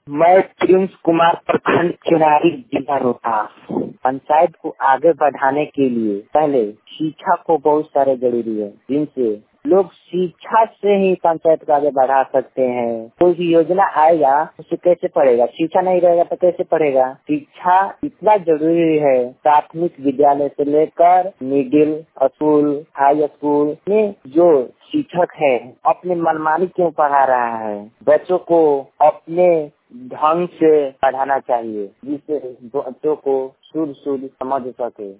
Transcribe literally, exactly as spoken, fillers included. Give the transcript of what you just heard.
मैं प्रिंस कुमार, प्रखंड चिनारी, जिला रोहतास। पंचायत को आगे बढ़ाने के लिए पहले शिक्षा को बहुत सारे जरूरी है, जिनसे लोग शिक्षा से ही पंचायत को आगे बढ़ा सकते हैं। कोई भी योजना आएगा उसे कैसे पढ़ेगा? शिक्षा नहीं रहेगा तो कैसे पढ़ेगा? शिक्षा इतना जरूरी है। प्राथमिक विद्यालय से लेकर मिडिल स्कूल, हाई स्कूल में जो शिक्षक है अपने मनमानी क्यों पढ़ा रहा है? बच्चों को अपने ढंग से पढ़ाना चाहिए, जिससे बच्चों को शुद्ध शुद्ध समझ सके।